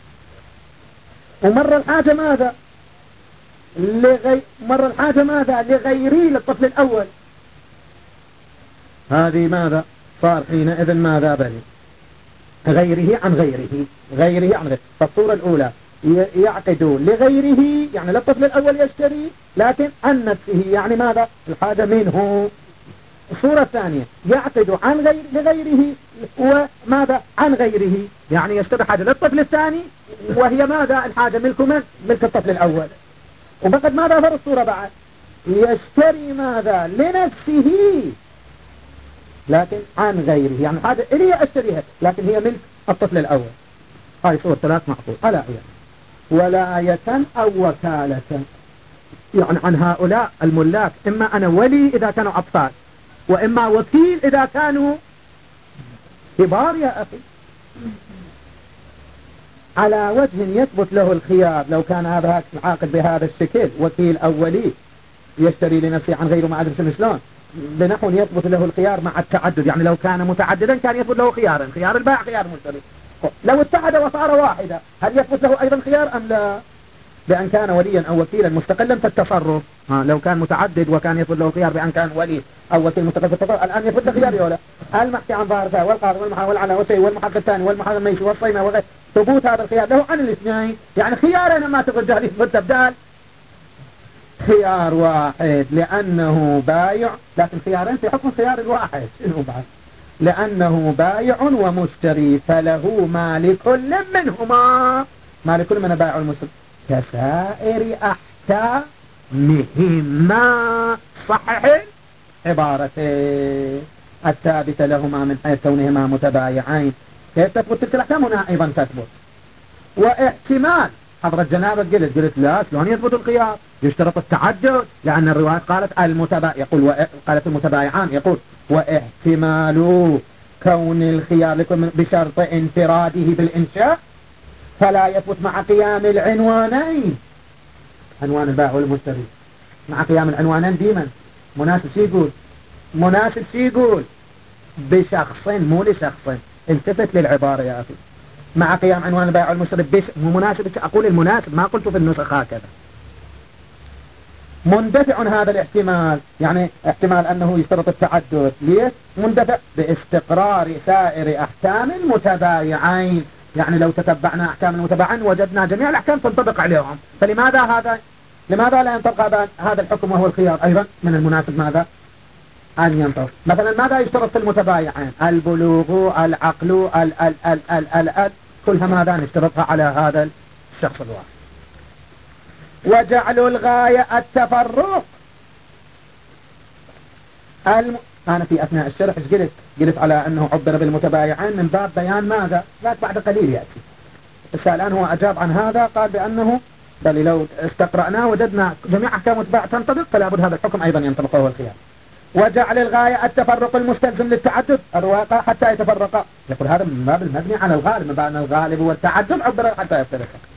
ومرة الحاجة ماذا؟ مرة الحاجة ماذا؟ لغيري للطفل الأول، هذه ماذا؟ صار حينئذ ماذا بني؟ غيره عن غيره، غيره عن غيره. فالصورة الأولى يعقد لغيره يعني للطفل الأول يشتري، لكن عن نفسه يعني ماذا؟ الحاجة منه. الصورة الثانية يعقد عن لغيره وماذا؟ عن غيره يعني يشتري حاجة للطفل الثاني وهي ماذا؟ الحاجة ملك من؟ ملك الطفل الأول. وبقد ماذا ظهر الصورة بعد؟ يشتري ماذا؟ لنفسه لكن عن غيره، يعني حاجة إلي أشتريها لكن هي ملك الطفل الأول. هاي صورة 3 معقول. ألا هي ولاية أو وكالة، يعني عن هؤلاء الملاك إما أنا ولي إذا كانوا أطفال، وإما وكيل إذا كانوا كبار يا أخي، على وجه يثبت له الخيار. لو كان هذا العاقد بهذا الشكل وكيل أو ولي يشتري لنفسه عن غيره ما أدري شلون، بنحو يثبت له الخيار مع التعدد، يعني لو كان متعددا كان يثبت له خيارا، خيار البائع خيار المشتري. لو اتحد وصار واحدا هل يثبت له أيضا خيار أم لا؟ بأن كان وليا أو وكيلا مستقلا في التصرف. لو كان متعدد وكان يثبت له خيار بأن كان ولي أو وكيل مستقل في التصرف، الآن يثبت له خيار ولا؟ المحكي عن ظاهرها والقاضي والمحا والعلا والسي والمحقق الثاني والمحاضر الميشي والصيمة وغير، ثبوت هذا الخيار له عن الاثنين، يعني خيارين ما تقدر يثبت بدال خيار واحد لأنه بايع، لكن خيارين في حكم خيار الواحد شنو بعد؟ لأنه بايع ومشتري فله ما لكل منهما، ما لكل من البائع والمشتري كسائر أحكامهما. صحح عبارة الثابتة لهما من حيث كونهما متبايعين. كيف تثبت تلك الأحكام؟ هنا أيضا تثبت. واحتمال حضرة جنابك قلت لا شلون يثبت الخيار؟ يشترط التعدد، لأن الرواية قالت يقول قالت المتبايعان، يقول واحتمال كون الخيار لكل بشرط انفراده بالإنشاء فلا يثبت مع قيام العنوانين، عنوان البائع والمشتري مع قيام العنوانين ديما. مناسب شي يقول؟ مناسب شي يقول؟ بشخص مو لشخص. التفت للعبارة يا أخي، مع قيام عنوان البائع والمشتري مو مناسب، أقول المناسب ما قلت في النسخ هكذا. مندفع هذا الاحتمال، يعني احتمال أنه يشترط التعدد. ليش مندفع؟ باستقرار سائر أحكام المتبايعين، يعني لو تتبعنا أحكام المتبايعين وجدنا جميع الأحكام تنطبق عليهم، فلماذا هذا؟ لماذا لا ينطبق هذا الحكم وهو الخيار؟ أيضا من المناسب ماذا؟ أن ينطبق. مثلا ماذا يشترط في المتبايعين؟ البلوغ، العقل، ال كلها ماذا نشترطها على هذا الشخص الواحد. وجعل الغاية التفرق. أنا في أثناء الشرح قلت على أنه عبر بالمتبايعين من باب بيان ماذا؟ لكن بعد قليل يأتي. الآن هو أجاب عن هذا، قال بأنه بل لو استقرأناه وجدنا جميع أحكام متباع تنطبق فلا بد هذا الحكم أيضا ينطبق وهو الخيار. وجعل الغاية التفرق المستلزم للتعدد الواقع حتى يتفرقا، يقول هذا من باب المبني على الغالب، من باب الغالب والتعدد عبر حتى يفترقا.